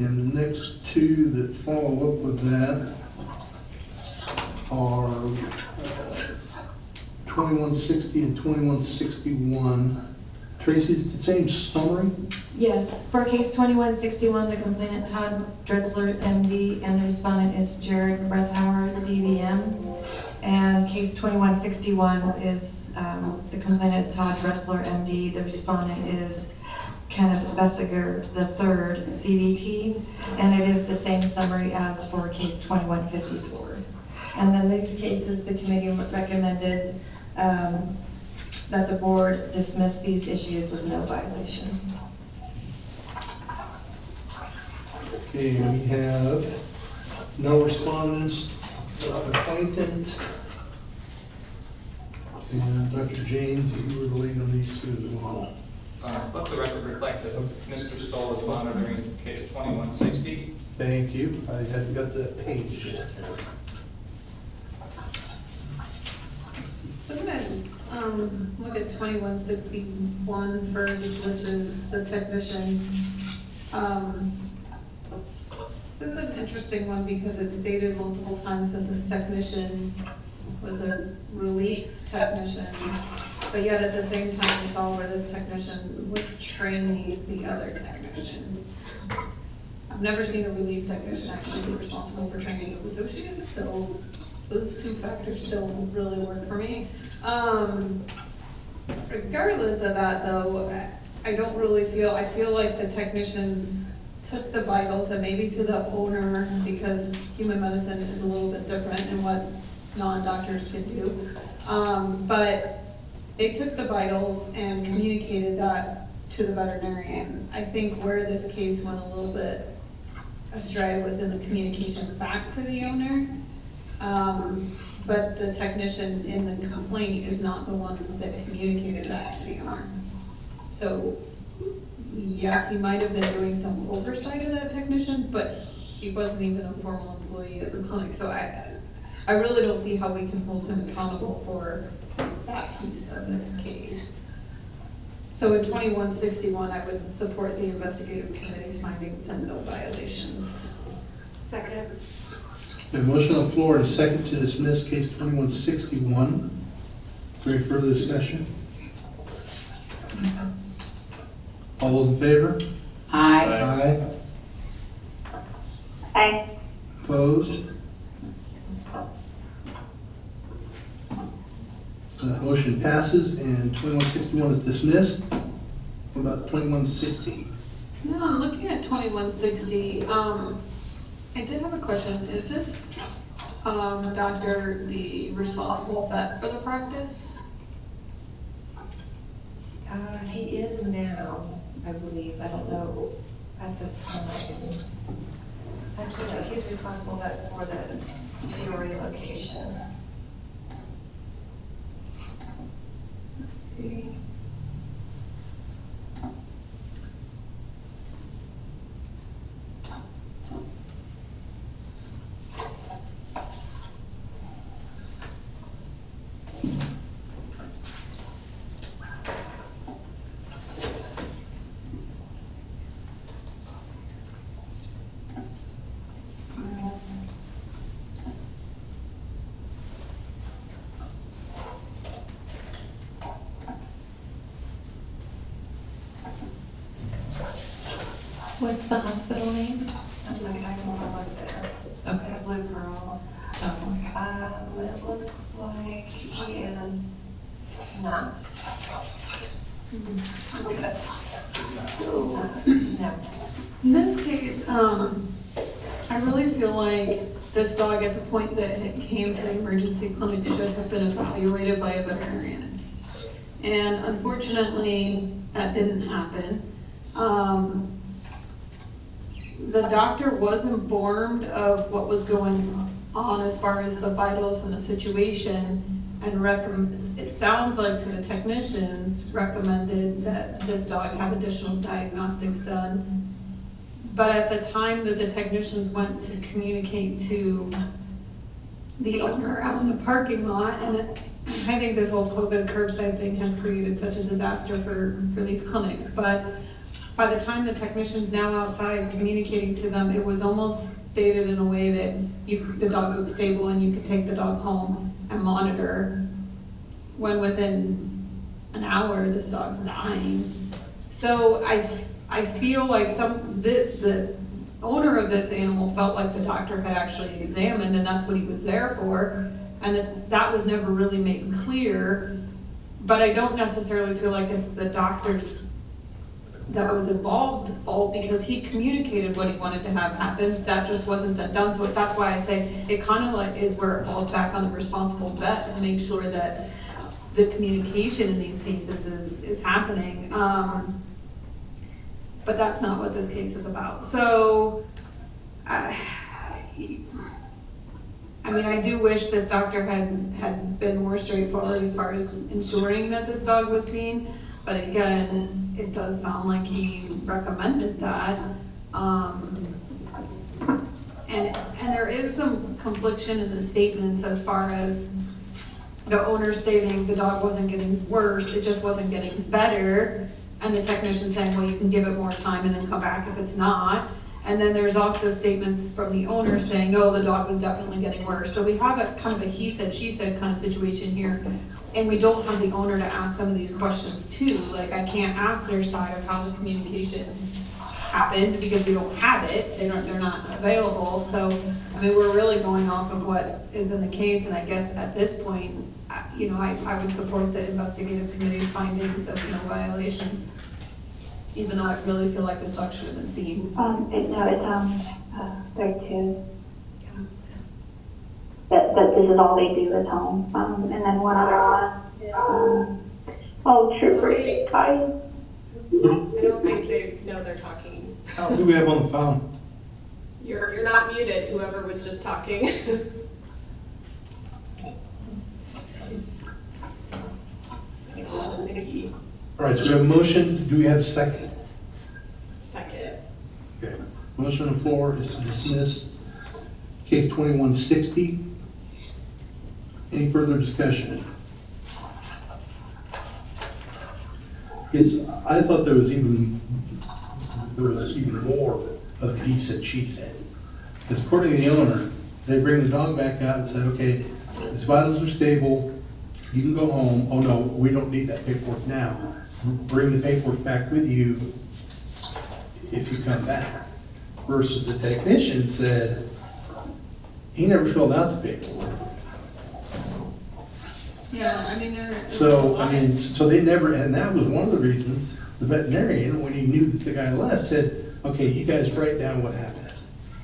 And the next two that follow up with that are 2160 and 2161. Tracy, is the same summary? Yes, for case 2161, the complainant Todd Dretzler, MD, and the respondent is Jared Brethauer, DVM. And case 2161 is, the complainant is Todd Dretzler, MD, the respondent is Kenneth Bessiger III, CVT, and it is the same summary as for case 2154. And then these cases, the committee recommended that the board dismiss these issues with no violation. Okay, we have no respondents, acquaintance, and Dr. James, you were the lead on these two as well. Let the record reflect that Mr. Stoll is monitoring case 2160. Thank you. I hadn't got that page yet. So I'm gonna look at 2161 first, which is the technician. This is an interesting one because it's stated multiple times that this technician was a relief technician, but yet at the same time we saw where this technician was training the other technician. I've never seen a relief technician actually be responsible for training of associates, so those two factors still really work for me. Regardless of that though, I don't really feel, I feel like the technicians took the vitals and maybe to the owner, because human medicine is a little bit different in what non-doctors can do. But they took the vitals and communicated that to the veterinarian. I think where this case went a little bit astray was in the communication back to the owner. But the technician in the complaint is not the one that communicated that to the owner. So yes, he might have been doing some oversight of that technician, but he wasn't even a formal employee of the clinic. So I really don't see how we can hold him accountable for that piece of this case. So in 2161, I would support the investigative committee's findings and no violations. Second. A motion on the floor and a second to dismiss case 2161. Is there any further discussion? All those in favor? Aye. Aye. Aye. Opposed? So that motion passes and 2161 is dismissed. What about 2160? No, I'm looking at 2160. I did have a question. Is this doctor the responsible vet for the practice? He is now, I believe. I don't know at the time. Actually, no, he's responsible for the Peoria location. Let's see. What's the hospital name? I can almost say it. Okay. It's Blue Pearl. Oh. It looks like he is not. Okay. He's not. No. In this case, I really feel like this dog at the point that it came to the emergency clinic should have been evaluated by a veterinarian. And unfortunately, that didn't happen. The doctor was informed of what was going on as far as the vitals and the situation, and it sounds like to the technicians recommended that this dog have additional diagnostics done. But at the time that the technicians went to communicate to the owner out in the parking lot, and I think this whole COVID curbside thing has created such a disaster for these clinics, but by the time the technician's now outside communicating to them, it was almost stated in a way that the dog looked stable and you could take the dog home and monitor, when within an hour this dog's dying. So I feel like the owner of this animal felt like the doctor had actually examined, and that's what he was there for, and that was never really made clear. But I don't necessarily feel like it's the doctor's that was involved's fault, because he communicated what he wanted to have happen. That just wasn't that done. So that's why I say it kind of like is where it falls back on the responsible vet to make sure that the communication in these cases is happening. But that's not what this case is about. So, I mean, I do wish this doctor had been more straightforward as far as ensuring that this dog was seen. But again, it does sound like he recommended that. And there is some confliction in the statements as far as the owner stating the dog wasn't getting worse, it just wasn't getting better. And the technician saying, well, you can give it more time and then come back if it's not. And then there's also statements from the owner saying, no, the dog was definitely getting worse. So we have a kind of a he said, she said kind of situation here. And we don't have the owner to ask some of these questions too. Like, I can't ask their side of how the communication happened because we don't have it. They're not available. So, I mean, we're really going off of what is in the case. And I guess at this point, you know, I would support the investigative committee's findings of no violations, even though I really feel like this dog should have been seen. It's 32. That this is all they do at home. And then one other one is, Trooper. I don't think they know they're talking. Who do we have on the phone? You're not muted, whoever was just talking. All right, so we have a motion. Do we have a second? Second. Okay. Motion on the floor is to dismiss case 2160. Any further discussion? I thought there was even more of the he said, she said. Because according to the owner, they bring the dog back out and say, okay, his vitals are stable, you can go home. Oh no, we don't need that paperwork now. Bring the paperwork back with you if you come back. Versus the technician said, he never filled out the paperwork. Yeah, I mean, So they never, and that was one of the reasons the veterinarian, when he knew that the guy left, said, okay, you guys write down what happened.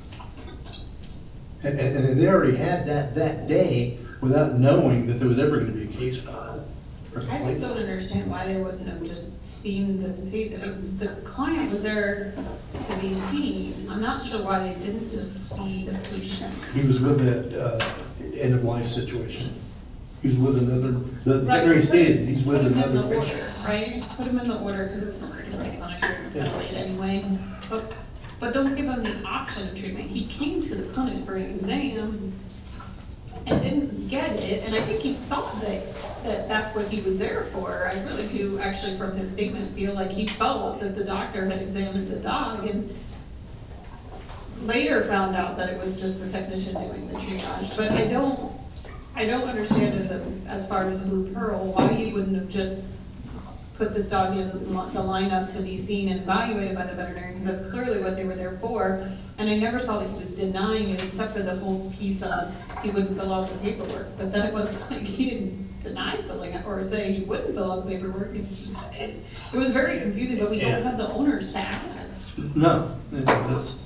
And they already had that day without knowing that there was ever going to be a case filed. I just don't understand why they wouldn't have just seen this patient. I mean, the client was there to be seen. I'm not sure why they didn't just see the patient. He was with the end of life situation. He was with another, the veterinarian stated he's with another patient. Right? Put him in the order because it's not going to take on a late anyway. But don't give him the option of treatment. He came to the clinic for an exam and didn't get it, and I think he thought that that's what he was there for. I really do, actually, from his statement, feel like he felt that the doctor had examined the dog and later found out that it was just the technician doing the triage. But I don't understand as far as Blue Pearl, why you wouldn't have just put this dog in the lineup to be seen and evaluated by the veterinarian, because that's clearly what they were there for. And I never saw that he was denying it, except for the whole piece of he wouldn't fill out the paperwork. But then it was like he didn't deny filling it or say he wouldn't fill out the paperwork. It was very confusing, but we don't have the owners to ask. No, that's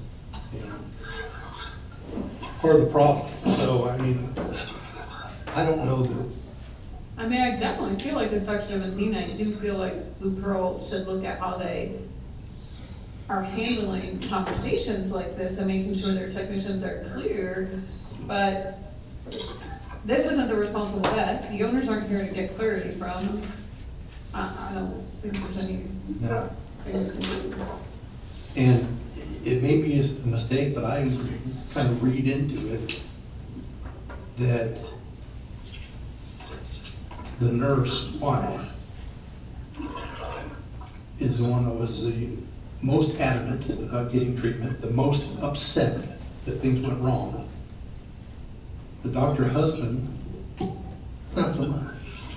part of the problem. So, I mean, I don't know that. I mean, I definitely feel like this section of Athena, I do feel like Blue Pearl should look at how they are handling conversations like this and making sure their technicians are clear. But this isn't the responsible vet. The owners aren't here to get clarity from. I don't think there's any. No. Anything. And it may be a mistake, but I kind of read into it that the nurse wife is the one that was the most adamant about getting treatment, the most upset that things went wrong. The doctor husband, not so much.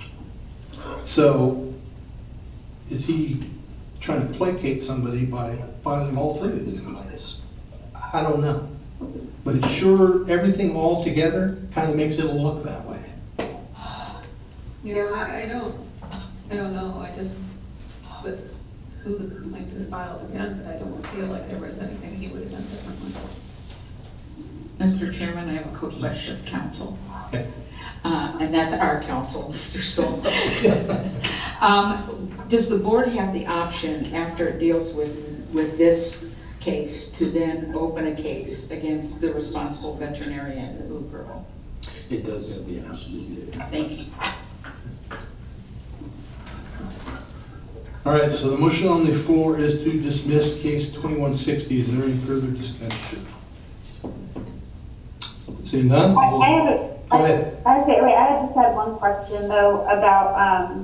So, is he trying to placate somebody by filing all three of these complaints? I don't know. But it's sure, everything all together kind of makes it look that way. You know, I don't know, I just, with who the complaint is filed against, I don't feel like there was anything he would have done differently. Mr. Chairman, I have a quick question of counsel. Okay. And that's our counsel, Mr. Stoll. Does the board have the option, after it deals with this case, to then open a case against the responsible veterinarian in Hooperville? It does have the option to do that. Thank you. All right, so the motion on the floor is to dismiss case 2160. Is there any further discussion? Seeing none? I have a, Go ahead. I just had one question though about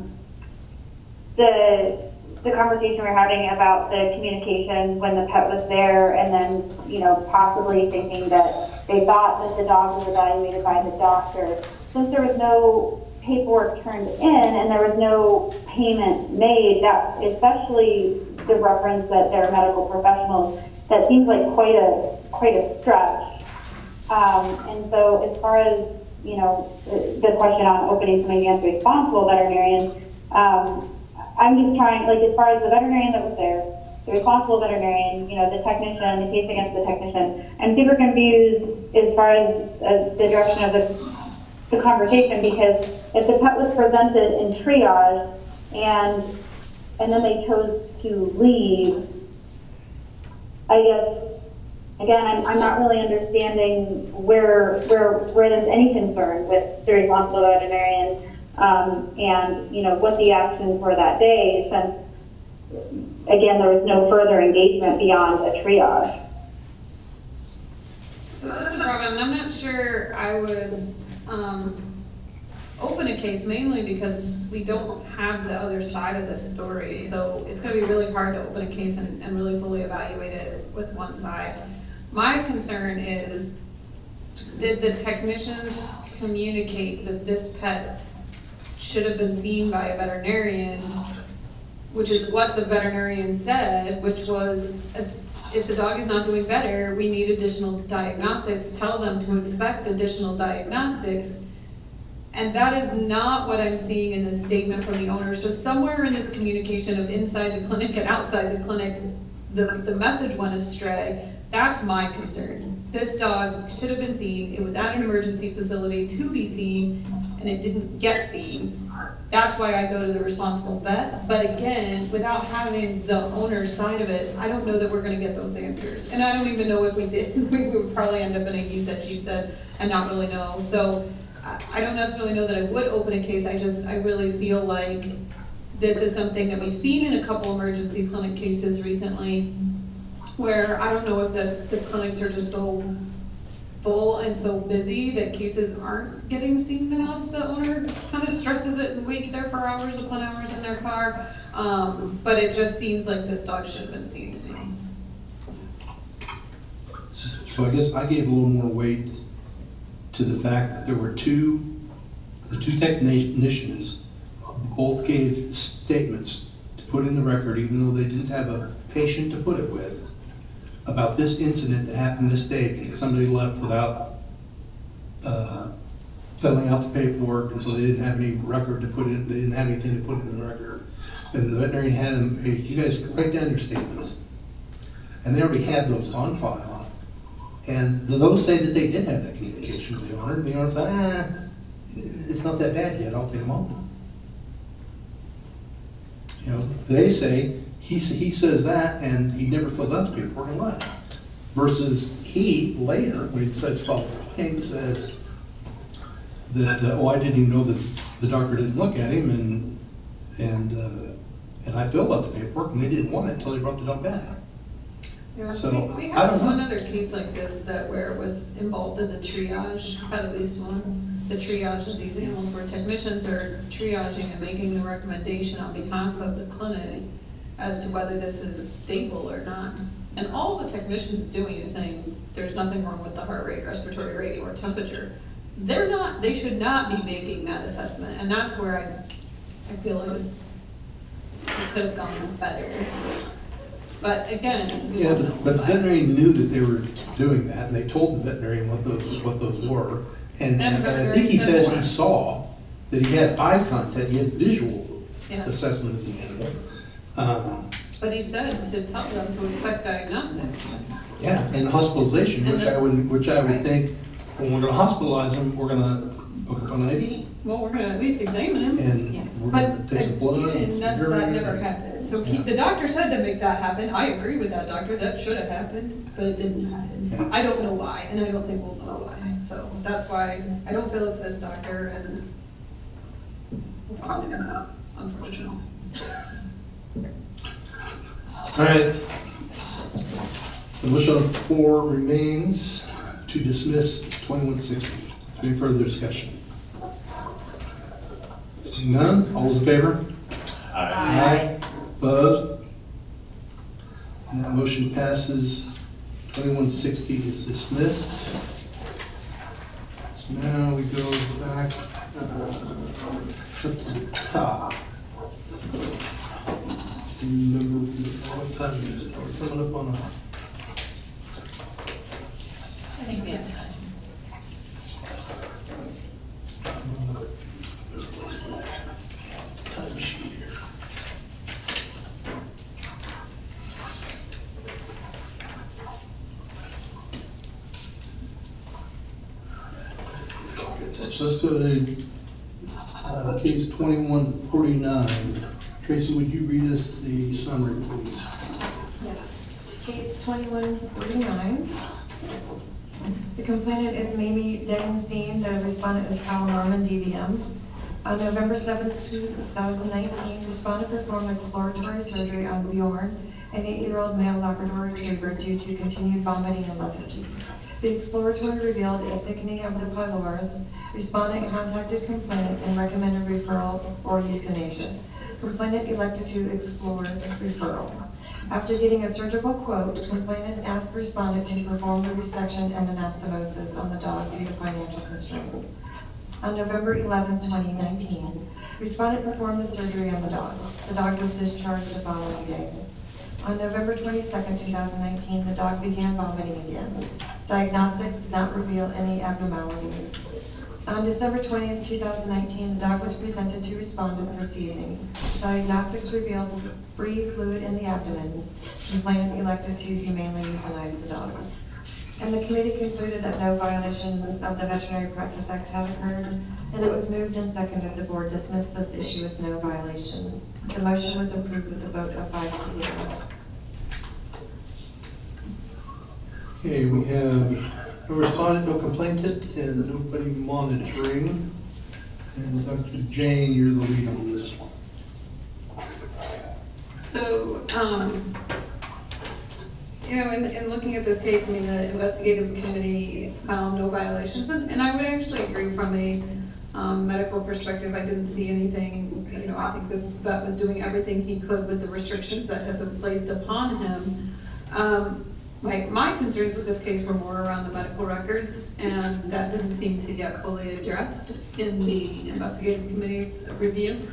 the conversation we were having about the communication when the pet was there, and then, you know, possibly thinking that they thought that the dog was evaluated by the doctor. Since there was no paperwork turned in and there was no payment made, that, especially the reference that they're medical professionals, that seems like quite a stretch. And so as far as, you know, the question on opening something against a responsible veterinarian, I'm just trying, like, as far as the veterinarian that was there, the responsible veterinarian, you know, the technician, the case against the technician, I'm super confused as far as the direction of the conversation, because if the pet was presented in triage and then they chose to leave, I guess, again, I'm not really understanding where there's any concern with the responsible veterinarian, and, you know, what the actions were that day, since, again, there was no further engagement beyond a triage. So that's the problem, I'm not sure I would, open a case, mainly because we don't have the other side of this story. So it's gonna be really hard to open a case and really fully evaluate it with one side. My concern is, did the technicians communicate that this pet should have been seen by a veterinarian, which is what the veterinarian said, which was, if the dog is not doing better, we need additional diagnostics, tell them to expect additional diagnostics. And that is not what I'm seeing in this statement from the owner. So somewhere in this communication of inside the clinic and outside the clinic, the message went astray. That's my concern. This dog should have been seen. It was at an emergency facility to be seen, and it didn't get seen. That's why I go to the responsible vet. But again, without having the owner's side of it, I don't know that we're gonna get those answers. And I don't even know if we did. We would probably end up in a he said, she said, and not really know. So I don't necessarily know that I would open a case. I really feel like this is something that we've seen in a couple emergency clinic cases recently, where I don't know if the clinics are just so full and so busy that cases aren't getting seen unless the owner kind of stresses it and waits there for hours upon hours in their car. But it just seems like this dog should have been seen. So I guess I gave a little more weight to the fact that there were the two technicians both gave statements to put in the record, even though they didn't have a patient to put it with, about this incident that happened this day because somebody left without filling out the paperwork, and so they didn't have any record to put in, they didn't have anything to put in the record. And the veterinarian had them, hey, you guys write down your statements. And they already had those on file. And those say that they did have that communication with the owner. The owner thought, it's not that bad yet, I'll take them home. You know, they say, he says that, and he never filled out the paperwork and left. Versus he, later, when he decides to file a complaint, says that, I didn't even know that the doctor didn't look at him, and I filled out the paperwork, and they didn't want it until they brought the dog back. Yeah, So, we I had don't know. one other case like this where it was involved in the triage, had at least one, the triage of these animals, where technicians are triaging and making the recommendation on behalf of the clinic. as to whether this is stable or not. And all the technician's doing is saying, there's nothing wrong with the heart rate, respiratory rate, or temperature. They should not be making that assessment, and that's where I feel like it could have gone better. But again. we Yeah, don't know. but the veterinarian knew that they were doing that, and they told the veterinarian what those were. And And the I think he veterinarian says said he what? saw that he had eye contact, he had visual Yeah. assessment of the animal. But he said to tell them to expect diagnostics. Yeah, and hospitalization, And which I would right. think, when we're gonna hospitalize them, we're gonna hook up an IV, Well, we're gonna at least examine him. and we're gonna But take some blood. again, and that urine. never happened. So Yeah. the doctor said to make that happen. I agree with that doctor. That should have happened, but it didn't happen. Yeah. I don't know why, and I don't think we'll know why. So that's why I don't feel it's this doctor, and we'll find it out, unfortunately. All right. The motion on the floor remains to dismiss 2160. Any further discussion? Seeing none, all those in favor? Aye. Opposed? And that motion passes. 2160 is dismissed. So now we go back up to the top. Number, what time is it? We're coming up on a... I think we have time. Time sheet here. So let's go to case 2149. Tracy, would you read us the summary, please? Yes. Case 2149. The complainant is Mamie Degenstein, the respondent is Kyle Norman, DVM. On November 7th, 2019, respondent performed exploratory surgery on Bjorn, an 8-year-old male Labrador retriever, due to continued vomiting and lethargy. The exploratory revealed a thickening of the pylorus. Respondent contacted complainant and recommended referral or euthanasia. Complainant elected to explore referral. After getting a surgical quote, complainant asked respondent to perform the resection and anastomosis on the dog due to financial constraints. On November 11, 2019, respondent performed the surgery on the dog. The dog was discharged the following day. On November 22, 2019, the dog began vomiting again. Diagnostics did not reveal any abnormalities. On December 20th, 2019, the dog was presented to respondent for seizing. Diagnostics revealed free fluid in the abdomen. Complainant elected to humanely euthanize the dog. And the committee concluded that no violations of the Veterinary Practice Act had occurred, and it was moved and seconded the board dismissed this issue with no violation. The motion was approved with a vote of 5-0. Okay, we have no respondent, no complainant, and nobody monitoring. And Dr. Jane, you're the lead on this one. So, in looking at this case, I mean, the investigative committee found no violations, and I would actually agree from a medical perspective. I didn't see anything, I think this vet was doing everything he could with the restrictions that have been placed upon him. My concerns with this case were more around the medical records, and that didn't seem to get fully addressed in the investigative committee's review.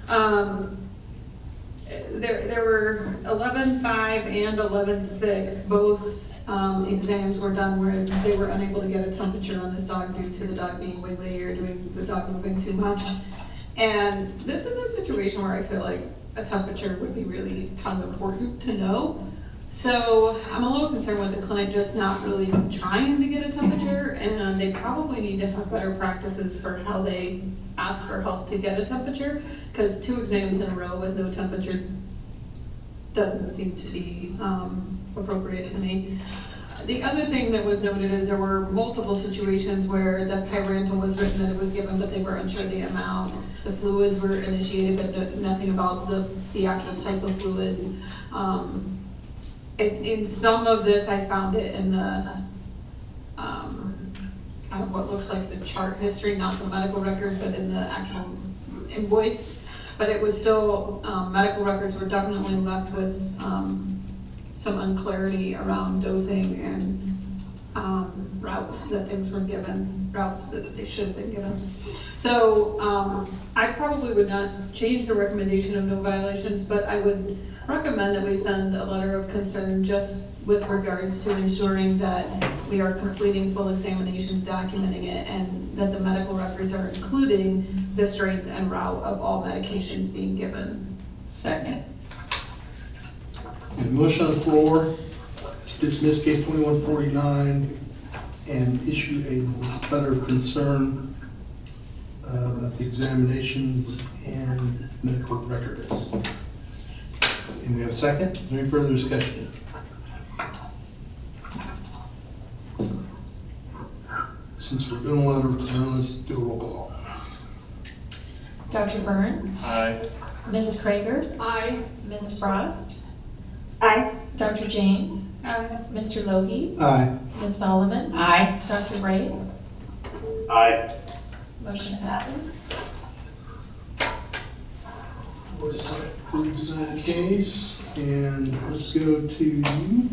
There were 11.5 and 11.6, both exams were done where they were unable to get a temperature on this dog due to the dog being wiggly or doing the dog moving too much. And this is a situation where I feel like a temperature would be really kind of important to know. So I'm a little concerned with the clinic just not really trying to get a temperature, and they probably need to have better practices for how they ask for help to get a temperature, because 2 exams in a row with no temperature doesn't seem to be appropriate to me. The other thing that was noted is there were multiple situations where the Pyrantel was written that it was given, but they were unsure the amount. The fluids were initiated, but nothing about the actual type of fluids. In some of this, I found it in the, kind of what looks like the chart history, not the medical record, but in the actual invoice. But it was still, medical records were definitely left with some unclarity around dosing and routes that things were given, routes that they should have been given. So I probably would not change the recommendation of no violations, but I would recommend that we send a letter of concern just with regards to ensuring that we are completing full examinations, documenting it, and that the medical records are including the strength and route of all medications being given. Second. And motion on the floor to dismiss case 2149 and issue a letter of concern about the examinations and medical records. And we have a second? Is there any further discussion? Since we're doing a letter of concern, let's do a roll call. Dr. Byrne? Aye. Ms. Krager? Aye. Ms. Frost? Aye. Dr. James? Aye. Mr. Logie? Aye. Ms. Solomon? Aye. Dr. Wright? Aye. Motion passes. Concludes that case, and let's go to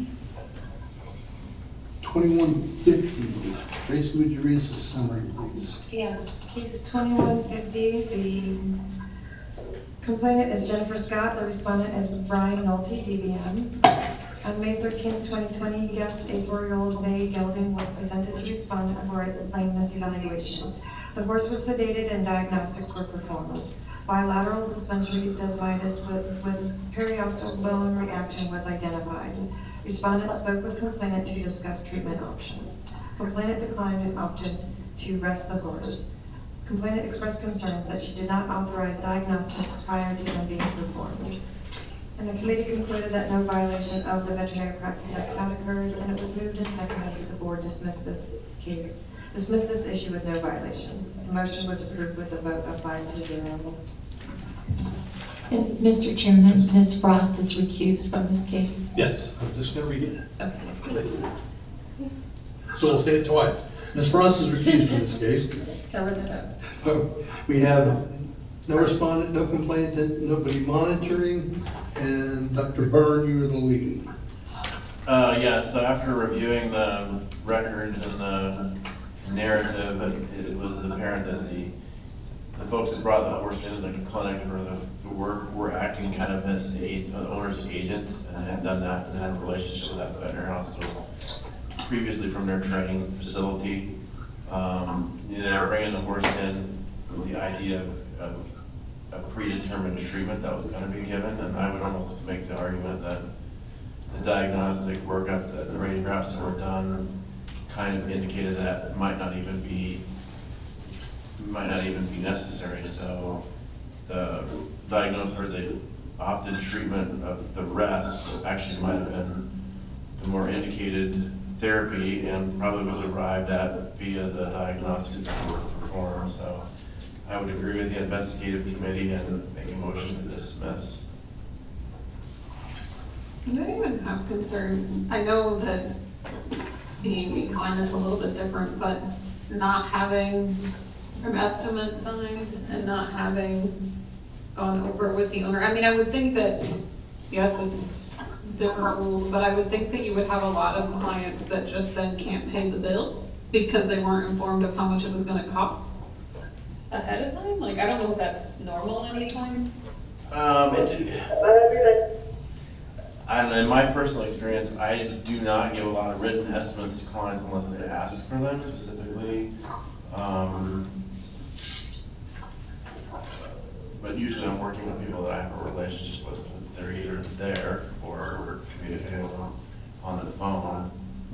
2150. Tracy, would you read us a summary, please? Yes, case 2150, the complainant is Jennifer Scott, the respondent is Brian Nolte, DVM. On May 13, 2020, guest, a 4-year-old May Gelding, was presented to respondent for a lameness evaluation. The horse was sedated and diagnostics were performed. Bilateral suspensory desmitis with periostal bone reaction was identified. Respondent spoke with complainant to discuss treatment options. Complainant declined and opted to rest the horse. Complainant expressed concerns that she did not authorize diagnostics prior to them being performed. And the committee concluded that no violation of the Veterinary Practice Act had occurred, and it was moved and seconded that the board dismiss this issue with no violation. The motion was approved with a vote of 5-0. And Mr. Chairman, Ms. Frost is recused from this case. Yes, I'm just going to read it. Okay. So we'll say it twice. Ms. Frost is recused from this case. Cover that up. We have no respondent, no complainant, nobody monitoring, and Dr. Byrne, you are the lead. Yeah, so after reviewing the records and the narrative, it was apparent that the folks that brought the horse into the clinic for the work were acting kind of as the owner's agents and had done that and had a relationship with that veterinary hospital previously from their training facility. They were bringing the horse in with the idea of a predetermined treatment that was going to be given, and I would almost make the argument that the diagnostic workup, that the radiographs that were done, kind of indicated that might not even be necessary. So the diagnosis or the opted treatment of the rest actually might have been the more indicated therapy, and probably was arrived at via the diagnostics that were performed. So I would agree with the investigative committee and make a motion to dismiss. I don't even have concern. I know that being equine is a little bit different, but not having an estimate signed and not having gone over with the owner. I mean, I would think that, yes, it's different rules, but I would think that you would have a lot of clients that just then can't pay the bill because they weren't informed of how much it was gonna cost ahead of time. Like, I don't know if that's normal in any time. I don't know, in my personal experience, I do not give a lot of written estimates to clients unless they ask for them specifically. But usually I'm working with people that I have a relationship with. They're either there or we're communicating with them on the phone.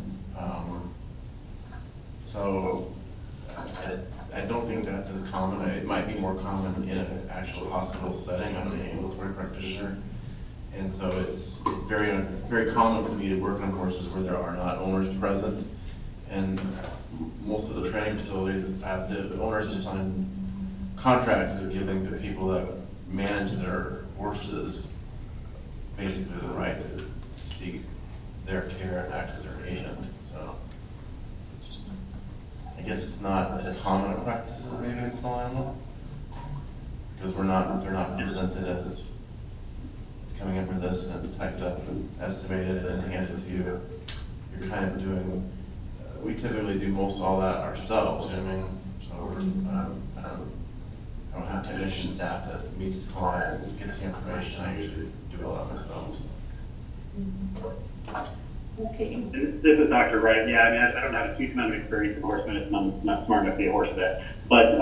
So I don't think that's as common. It might be more common in an actual hospital setting. I'm an ambulatory practitioner. And so it's very, very common for me to work on horses where there are not owners present. And most of the training facilities have the owners just sign contracts that are giving the people that manage their horses basically the right to seek their care and act as their agent. So I guess it's not as common a practice as maybe in small animal. because they're not presented as it's coming in for this and it's typed up and estimated and then handed to you. You're kind of doing, we typically do most all that ourselves, you know what I mean? So we're, I don't have technician staff that meets the client and gets the information. I usually do a lot myself. So. Okay. This is Dr. Wright. Yeah, I mean, I don't have a huge amount of experience in horse medicine. I'm not smart enough to be a horse vet. But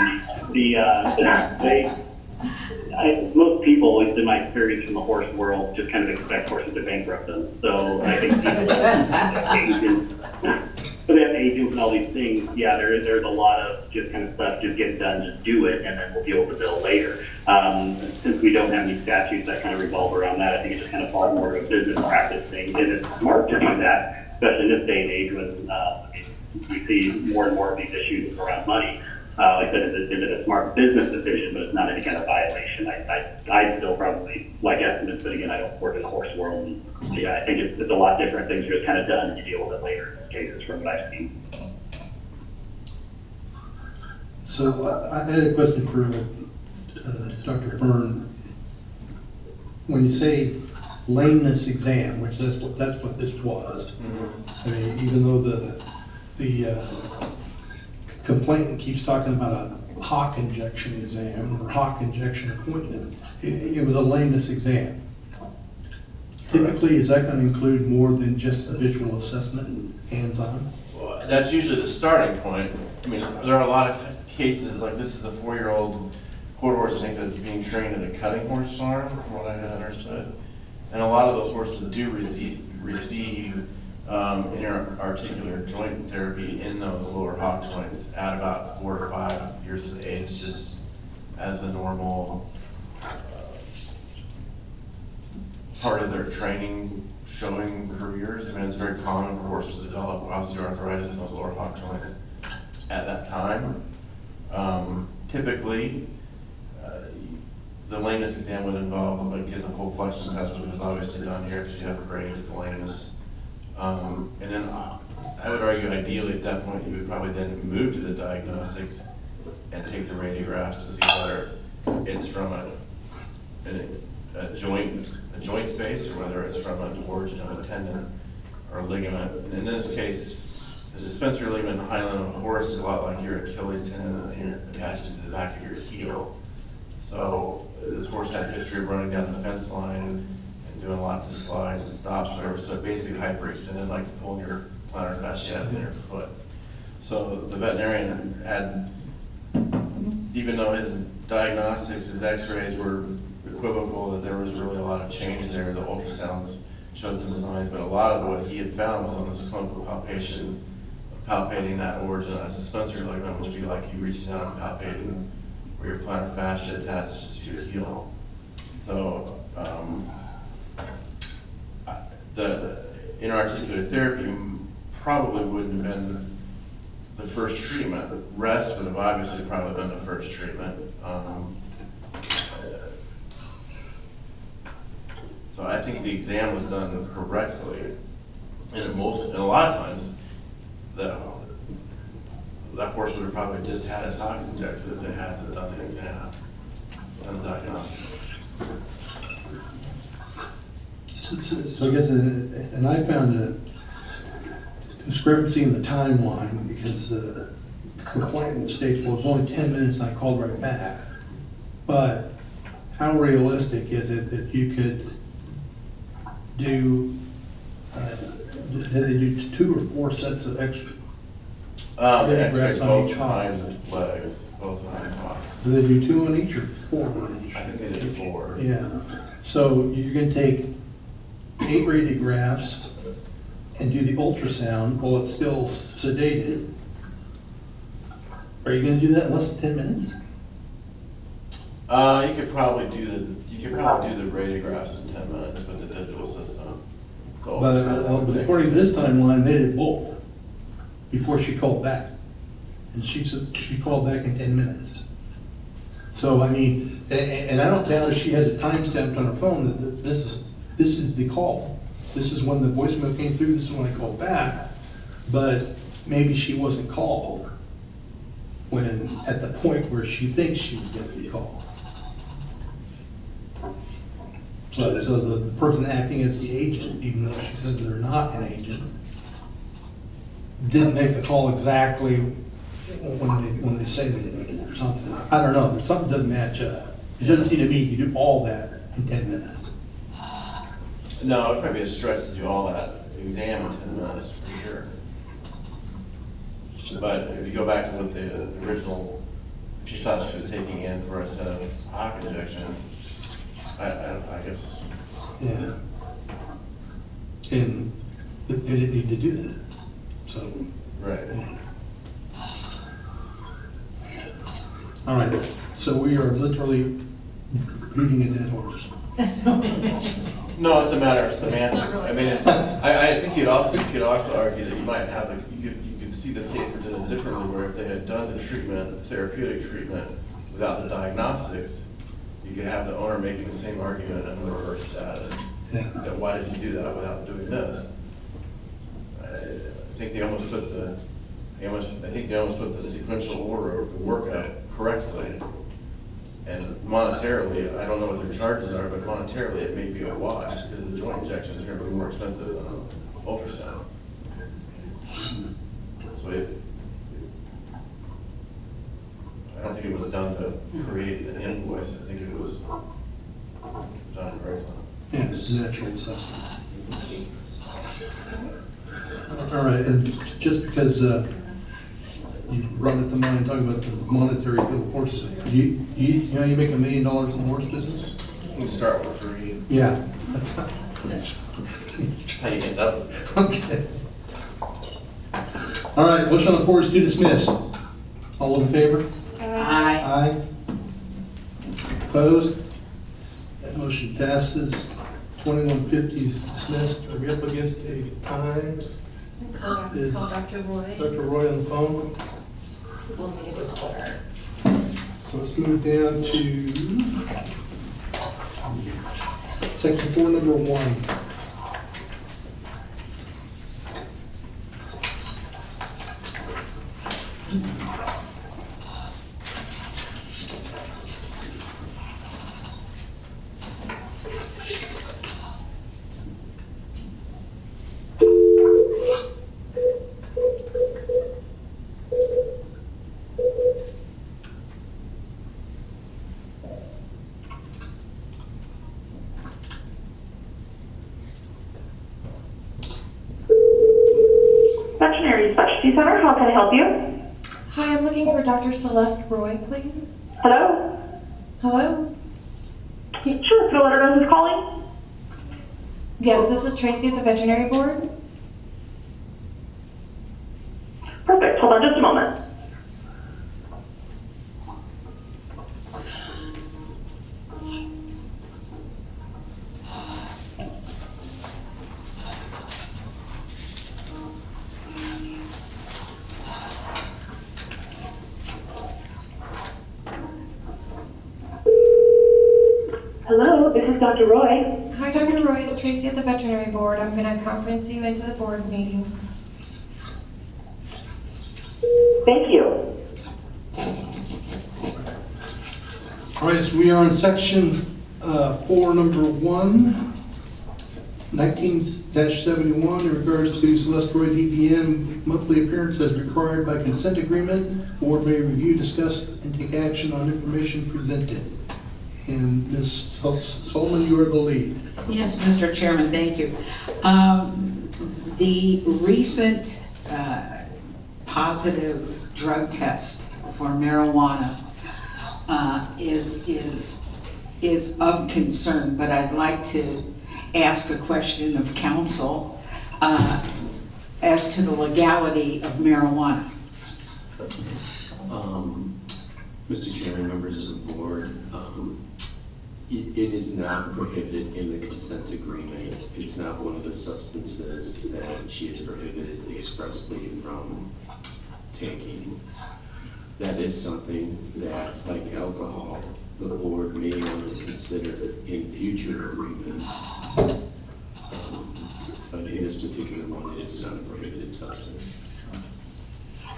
most people, at least in my experience from the horse world, just kind of expect horses to bankrupt them. So I think so they have agents and all these things. Yeah, there's a lot of just kind of stuff, just get it done, just do it, and then we'll deal with the bill later. Since we don't have any statutes that kind of revolve around that, I think it just kind of falls more to a business practice thing. And it's smart to do that, especially in this day and age when we see more and more of these issues around money. Like I said, is it a smart business decision, but it's not any kind of violation. I still probably like estimates, but again, I don't work in the horse world. And yeah, I think it's a lot different. Things are just kind of done and you deal with it later in cases from what I've seen. So I had a question for Dr. Byrne. When you say lameness exam, which that's what this was. I mean, even though the complainant keeps talking about a hock injection exam or hock injection appointment, it was a lameness exam. Typically, is that going to include more than just a visual assessment and hands-on? Well, that's usually the starting point. I mean, there are a lot of cases, like this is a 4-year-old quarter horse, I think, that's being trained at a cutting horse farm, from what I had understood. And a lot of those horses do receive interarticular joint therapy in those lower hock joints at about 4 or 5 years of age, just as a normal part of their training, showing careers. I mean, it's very common for horses to develop osteoarthritis in those lower hock joints at that time. Typically, the lameness exam would involve getting the full flexion test, which was obviously done here because you have grades of the lameness. And then I would argue ideally at that point you would probably then move to the diagnostics and take the radiographs to see whether it's from a joint space or whether it's from an origin of a tendon or a ligament. And in this case, the suspensory ligament in the highland of a horse is a lot like your Achilles tendon and you're attached to the back of your heel. So this horse had a history of running down the fence line and doing lots of slides and stops, whatever. So basically hyperextended, like pulling your plantar fasciitis in your foot. So the veterinarian had, even though his diagnostics, his x-rays were equivocal that there was really a lot of change there, the ultrasounds showed some signs, but a lot of what he had found was on this clinical palpation, palpating that origin of suspensory ligament, which would be like you reaching out and palpating where your plantar fascia attaches to your heel. So the interarticular therapy probably wouldn't have been the first treatment. Rest would have obviously probably been the first treatment. So I think the exam was done correctly, and a lot of times, that horse would have probably just had his hocks injected if they hadn't done the exam, done the diagnosis. So I guess, and I found a discrepancy in the timeline because the complainant states, well, it was only 10 minutes and I called right back. But how realistic is it that you could do, did they do 2 or 4 sets of extra? X-rays both times and legs, both times. Do they do 2 on each or 4 on each? I think they did 4. Yeah. So you're going to take 8 radiographs and do the ultrasound while it's still sedated. Are you going to do that in less than 10 minutes? You could probably do the radiographs in 10 minutes with the digital system. But according to this timeline, they did both before she called back. And she said she called back in 10 minutes. So I mean, and I don't doubt if she has it timestamped on her phone that this is the call. This is when the voicemail came through, this is when I called back. But maybe she wasn't called when at the point where she thinks she was going to be called. So the person acting as the agent, even though she says they're not an agent, didn't make the call exactly when they say they did or something. I don't know, there's something doesn't match up. It doesn't seem to me you do all that in 10 minutes. No, it'd probably be a stretch to do all that exam in 10 minutes, for sure. But if you go back to what the original, if she thought she was taking in for a set of hock injections, I guess. Yeah. And they didn't need to do that, so. Right. Yeah. All right, so we are literally beating a dead horse. No, it's a matter of semantics. I mean, I think you could also argue that you might have, you could see this case presented differently, where if they had done the treatment, the therapeutic treatment, without the diagnostics, you could have the owner making the same argument under reverse status. Yeah. That why did you do that without doing this? I think they almost put the sequential order of the workup correctly. And monetarily, I don't know what their charges are, but monetarily it may be a wash because the joint injections are going to be more expensive than an ultrasound. So I don't think it was done to create an invoice. I think it was done correctly. Yeah, it's natural assessment. All right, and just because you brought it to mind, talking about the monetary bill of horses, you know you make $1 million in the horse business? You can start with 3. Yeah, that's How you end up. okay. All right, motion on the floor is to dismiss. All in favor? Aye. Aye. Opposed? That motion passes. 2150 is dismissed. Are we up against a time? Call Dr. Roy. Dr. Roy on the phone. We'll need to order. So let's move down to section 4, number 1. Veterinary Specialty Center, how can I help you? Hi, I'm looking for Dr. Celeste Roy, please. Hello? Hello? Sure, can I let her know who's calling? Yes, this is Tracy at the veterinary board. Perfect, hold on just a moment. Hello, this is Dr. Roy. Hi, Dr. Roy, it's Tracy at the veterinary board. I'm going to conference you into the board meeting. Thank you. All right, so we are in section 4, number 1, 19-71, in regards to Celeste Roy DVM monthly appearance as required by consent agreement. Board may review, discuss, and take action on information presented. And Ms. Solomon, you are the lead. Yes, Mr. Chairman, thank you. The recent positive drug test for marijuana is of concern, but I'd like to ask a question of counsel as to the legality of marijuana. Mr. Chairman, members of the board, it is not prohibited in the consent agreement. It's not one of the substances that she is prohibited expressly from taking. That is something that, like alcohol, the board may want to consider in future agreements. But in this particular one, it is not a prohibited substance.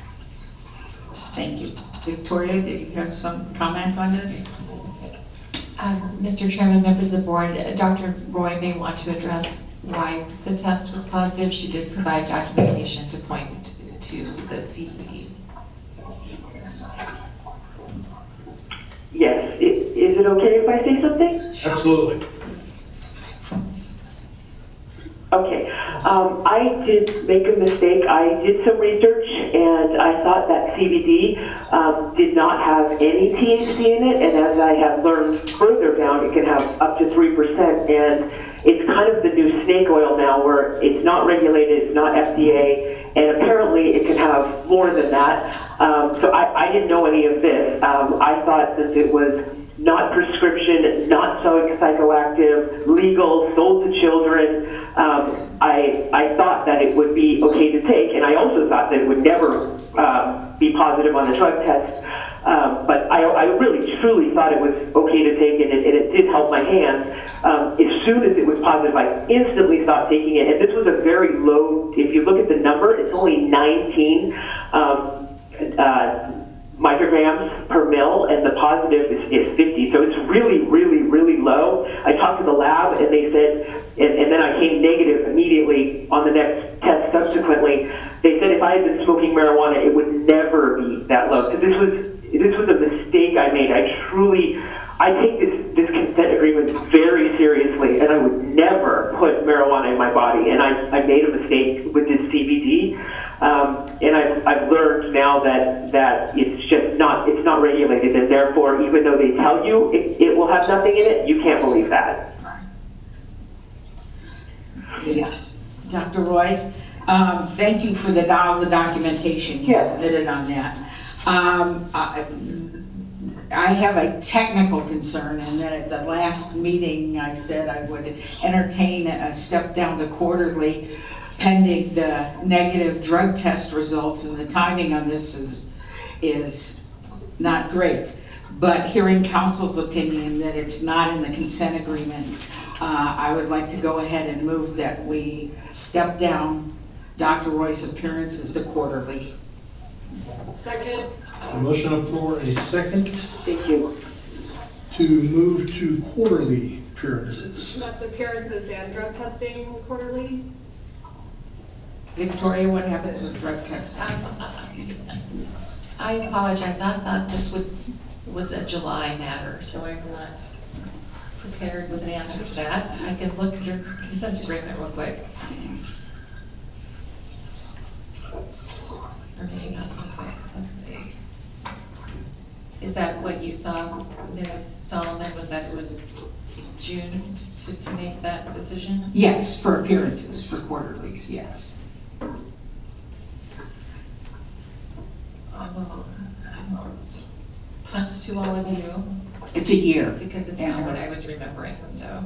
Thank you. Victoria, did you have some comment on this? Mr. Chairman, members of the board, Dr. Roy may want to address why the test was positive. She did provide documentation to point to the CBD. Yes, is it okay if I say something? Absolutely. Okay, I did make a mistake. I did some research and I thought that CBD did not have any THC in it, and as I have learned further down, it can have up to 3%, and it's kind of the new snake oil now where it's not regulated, it's not FDA, and apparently it can have more than that. So I didn't know any of this. I thought since it was not prescription, not psychoactive, legal, sold to children, I thought that it would be okay to take, and I also thought that it would never be positive on a drug test. But I really, truly thought it was okay to take, and it did help my hands. As soon as it was positive, I instantly stopped taking it, and this was a very low, if you look at the number, it's only 19 micrograms per mil, and the positive is 50, so it's really, really, really low. I talked to the lab, and they said, and then I came negative immediately on the next test subsequently. They said if I had been smoking marijuana, it would never be that low. So this was a mistake I made. I take this consent agreement very seriously, and I would never put marijuana in my body, and I made a mistake with this CBD. And I've learned now that it's just not regulated, and therefore, even though they tell you it will have nothing in it, you can't believe that. Yes. Dr. Roy, thank you for the documentation you submitted on that. I have a technical concern, and then at the last meeting I said I would entertain a step down to quarterly pending the negative drug test results, and the timing on this is not great. But hearing council's opinion that it's not in the consent agreement, I would like to go ahead and move that we step down Dr. Roy's appearances to quarterly. Second. A motion on the floor, a second. Thank you. To move to quarterly appearances. That's appearances and drug testings quarterly. Victoria, what happens with drug testing? I apologize. I thought this was a July matter, so I'm not prepared with an answer to that. I can look at your consent agreement real quick. Or maybe not so quick. Let's see. Is that what you saw, Ms. Solomon? Was that it was June to make that decision? Yes, for appearances, for quarterlies, yes. I will punt to all of you. It's a year. Because it's not what I was remembering, so.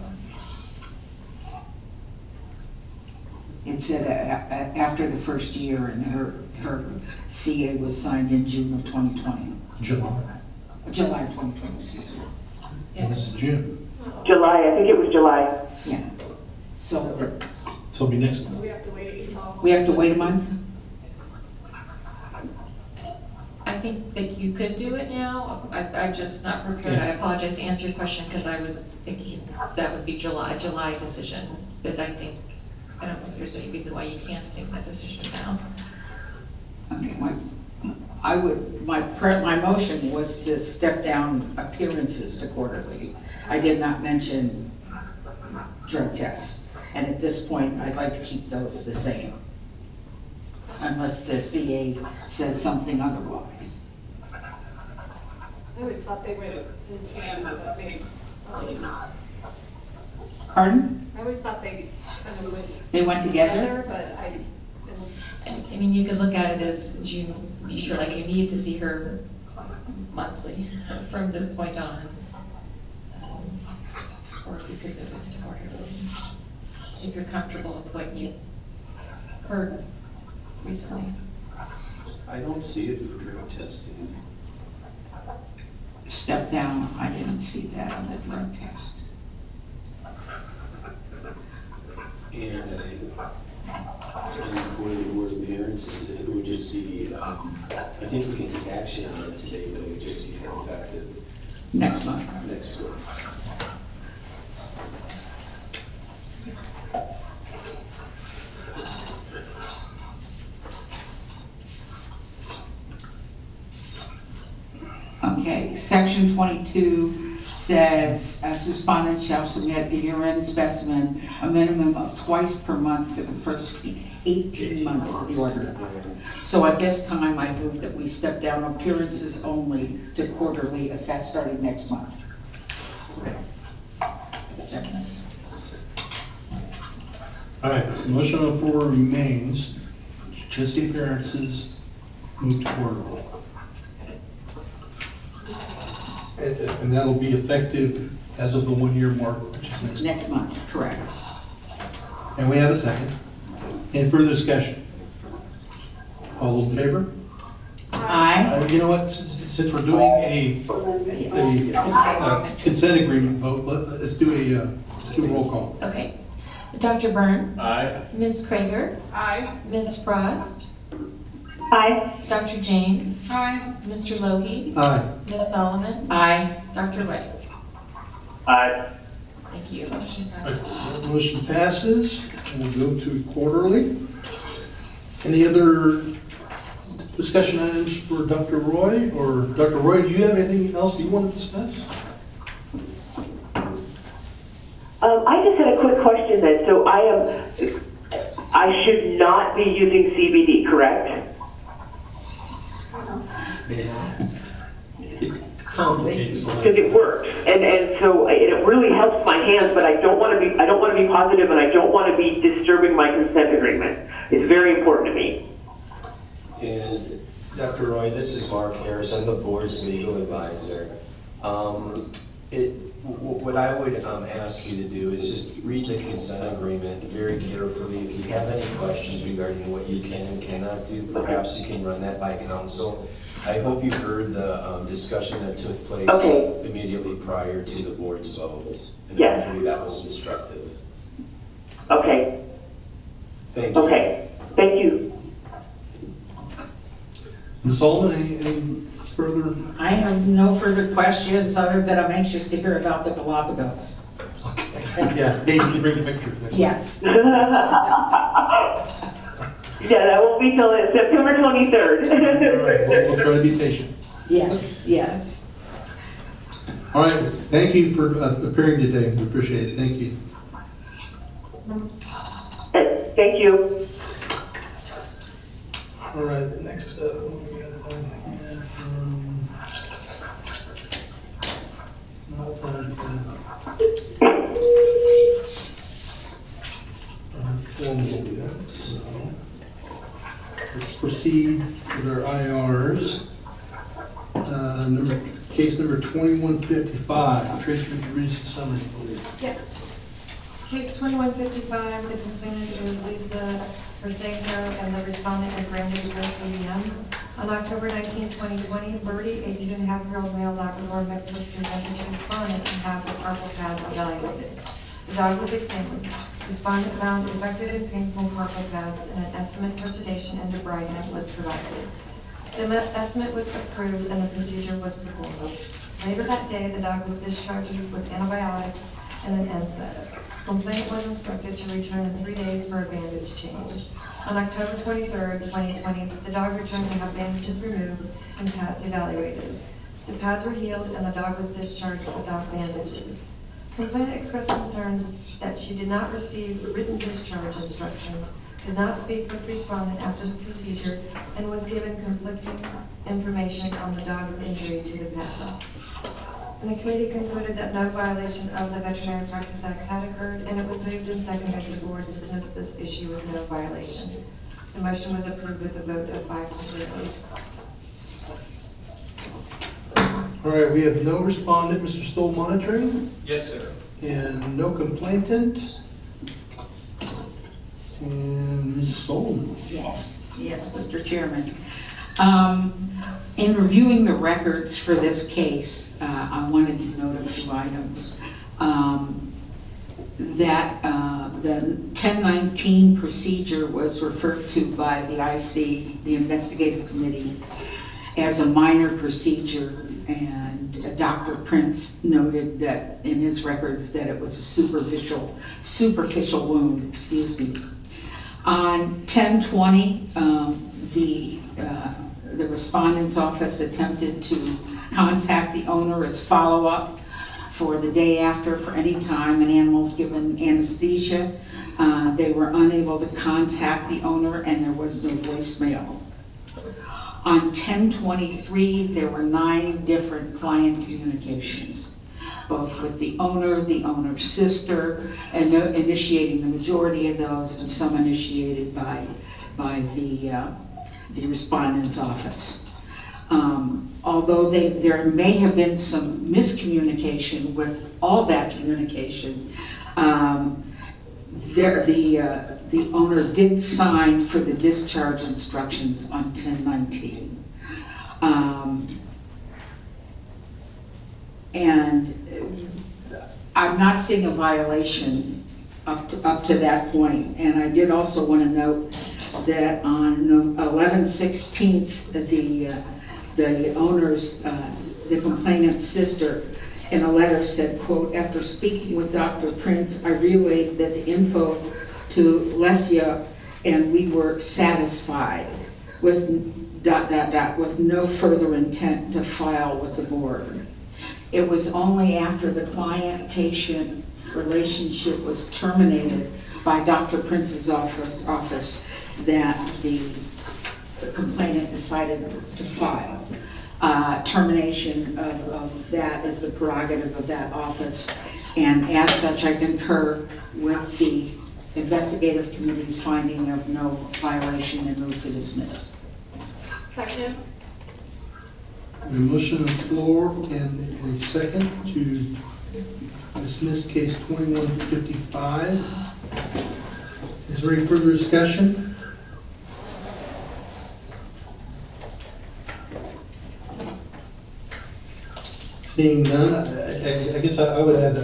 It said after the first year, and her CA was signed in June of 2020. July. July of 2020, excuse me. And this is June. July, I think it was July. Yeah. So it'll be next month. We have to wait until. We have to wait a month? I think that you could do it now. I'm just not prepared. I apologize to answer your question because I was thinking that would be a July decision. But I don't think there's any reason why you can't make that decision now. Okay, my motion was to step down appearances to quarterly. I did not mention drug tests. And at this point, I'd like to keep those the same, unless the CA says something otherwise. I always thought they went in tandem, but maybe not. Pardon? I always thought they kind of went. They went together? But I mean, you could look at it as June, you feel like you need to see her monthly from this point on. Or if you could move it to quarterly, if you're comfortable with what you heard recently. I don't see it for drug testing. Step down, I didn't see that on the drug test. And according to the board appearances, it would just be, I think we can take action on it today, but it would just be effective next month. Next month. Okay, section 22 says, as respondent shall submit a urine specimen a minimum of twice per month for the first 18 months of the order. So at this time, I move that we step down appearances only to quarterly effect starting next month. All right, the motion on the floor remains, just the appearances, move to quarterly. And that'll be effective as of the 1 year mark, which is Next month, correct. And we have a second. Any further discussion? All those in favor? Aye. You know what, since we're doing a consent agreement vote, let's do a roll call. Okay. Dr. Byrne? Aye. Ms. Krager? Aye. Ms. Frost? Aye. Dr. James? Aye. Mr. Logie? Aye. Ms. Solomon? Aye. Dr. Wright? Aye. Thank you. Motion passes. Motion passes, and we'll go to quarterly. Any other discussion items for Dr. Roy? Or Dr. Roy, do you have anything else you want to discuss? I just had a quick question then. So I should not be using CBD, correct? Complicates Because it works, and so it really helps my hands. But I don't want to be positive, and I don't want to be disturbing my consent agreement. It's very important to me. And Dr. Roy, this is Mark Harris. I'm the board's legal advisor. What I would ask you to do is just read the consent agreement very carefully. If you have any questions regarding what you can and cannot do, perhaps you can run that by counsel. I hope you heard the discussion that took place immediately prior to the board's vote. And yes. Hopefully that was instructive. Okay. Thank you. Okay. Thank you. Ms. Solomon, any further? I have no further questions other than I'm anxious to hear about the Galapagos. Okay. Yeah, Dave, you bring a picture. Yes. Yeah, that won't be till September 23rd. All right, we'll try to be patient. Yes, yes. All right, thank you for appearing today. We appreciate it. Thank you. Thank you. All right, the next up, what we got on here? Not formal yet, so let's proceed with our IRs. Case number 2155. Tracy, would you read the summary, please? Yes. Case 2155, the complainant is Lisa Versenko and the respondent is Randy DeVM. On October 19, 2020, Birdie, a 2.5-year-old male Labrador mix was presented to respondent and have the carpal pads evaluated. The dog was examined. Respondent found infected and painful carpal pads and an estimate for sedation and debridement was provided. The estimate was approved and the procedure was performed. Later that day, the dog was discharged with antibiotics and an NSAID. Complainant was instructed to return in 3 days for a bandage change. On October 23rd, 2020, the dog returned to have bandages removed and pads evaluated. The pads were healed and the dog was discharged without bandages. Complainant expressed concerns that she did not receive written discharge instructions, did not speak with respondent after the procedure, and was given conflicting information on the dog's injury to the pads. And the committee concluded that no violation of the Veterinary Practice Act had occurred, and it was moved and seconded the board dismissed this issue with no violation. The motion was approved with a vote of 5-0. All right, we have no respondent, Mr. Stoll monitoring, Yes, sir. and no complainant. And Ms. Solomon. Yes, yes, Mr. Chairman. In reviewing the records for this case, I wanted to note a few items. That the 1019 procedure was referred to by the IC, the investigative committee, as a minor procedure, and Dr. Prince noted that in his records that it was a superficial wound, excuse me. On 1020, the the respondent's office attempted to contact the owner as follow-up for the day after for any time an animal's given anesthesia. They were unable to contact the owner and there was no voicemail. On 10/23, there were 9 different client communications, both with the owner's sister, and initiating the majority of those, and some initiated by the respondent's office. Although there may have been some miscommunication with all that communication, the owner did sign for the discharge instructions on 10/19. And I'm not seeing a violation up to that point. And I did also want to note that on 11/16, the owner's, the complainant's sister, in a letter said, quote, "After speaking with Dr. Prince, I relayed that the info to Lesia and we were satisfied with ... with no further intent to file with the board." It was only after the client-patient relationship was terminated by Dr. Prince's office that the complainant decided to file. Termination of that is the prerogative of that office, and as such I concur with the investigative committee's finding of no violation and move to dismiss. Second. A motion on the floor and a second to dismiss case 2155. Is there any further discussion? Seeing none, I guess I would add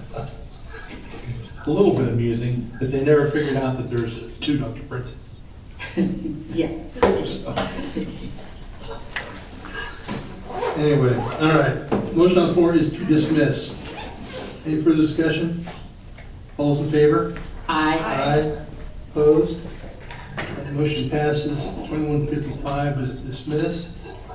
a little bit amusing that they never figured out that there's 2 Dr. Princes. Yeah. Anyway, all right. Motion on the floor is to dismiss. Any further discussion? All those in favor? Aye. Aye. Opposed? That motion passes. 2155 is dismissed.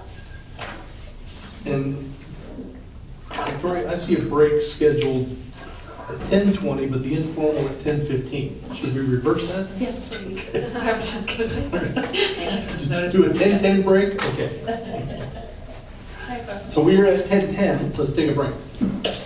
And Victoria, I see a break scheduled at 10:20, but the informal at 10:15. Should we reverse that? Yes, please. I was just gonna say. Do a 10:10 break? Okay. So we are at 10:10. Let's take a break.